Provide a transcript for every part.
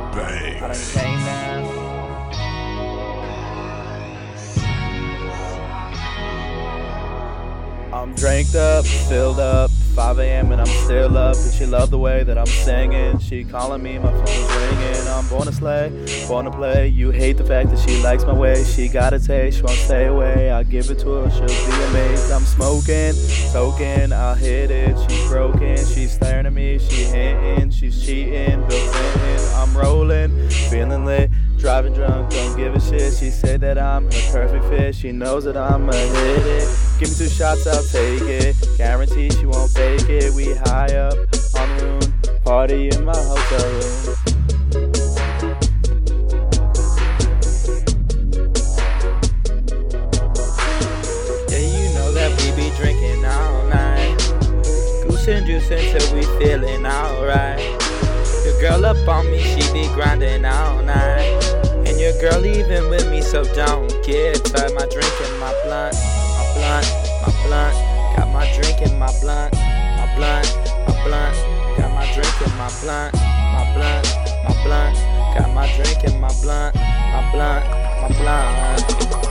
I done Bangs. came down. I'm dranked up, filled up, 5 a.m. and I'm still up. And she love the way that I'm singing. She calling me, my phone's ringing. I'm born to slay, born to play. You hate the fact that she likes my way. She got a taste, she won't stay away. I give it to her, she'll be amazed. I'm smoking, soaking, I'll hit it. She's broken, she's staring at me. She hinting, she's cheating, Bill Clinton. I'm rolling, feeling lit. Driving drunk, don't give a shit. She said that I'm her perfect fit. She knows that I'ma hit it. Give me 2 shots, I'll take it. Guarantee she won't fake it. We high up on the moon, party in my hotel room. Yeah, you know that we be drinking all night. Goose and juice until we feeling alright. Your girl up on me, she be grinding all night. And your girl even with me, so don't get tired. My drink and my blunt, my blunt, my blunt. Got my drink and my blunt, my blunt, my blunt. Got my drink and my blunt, my blunt, my blunt. Got my drink and my blunt, my blunt, my blunt.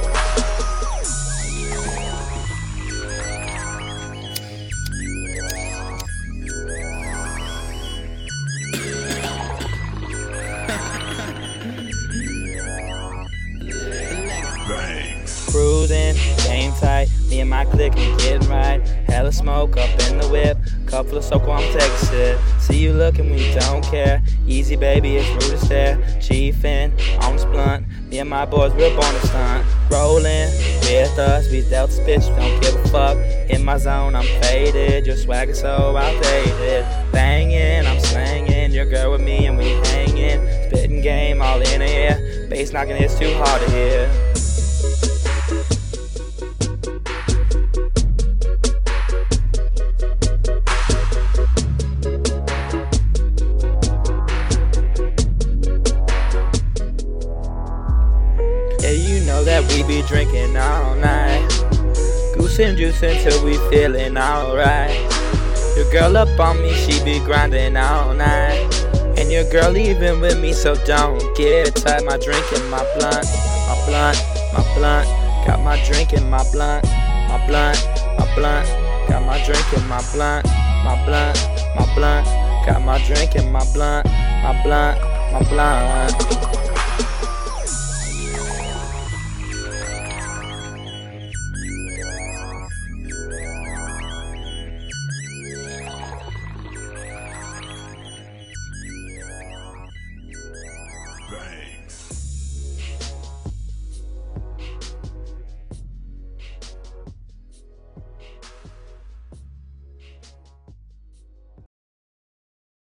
Bangs. Cruising, game tight, me and my clique, we getting right. Hella smoke up in the whip, cup full of soak while I'm taking shit. See you looking, we don't care. Easy baby, it's rude to stare. Chiefin' on this blunt, me and my boys, we're born to stunt. Rolling with us, we dealt this bitch, don't give a fuck. In my zone, I'm faded, your swag is so outdated. Banging, I'm slanging, your girl with me and we hanging. Spitting game all in the air, bass knocking, it's too hard to hear. Yeah, you know that we be drinking all night. Goose and juice until we feeling alright. Your girl up on me, she be grinding all night. And your girl even with me, so don't get tired. My drink and my blunt, my blunt, my blunt. Got my drink and my blunt, my blunt, my blunt. Got my drink and my blunt, my blunt, my blunt. Got my drink and my blunt, my blunt, my blunt.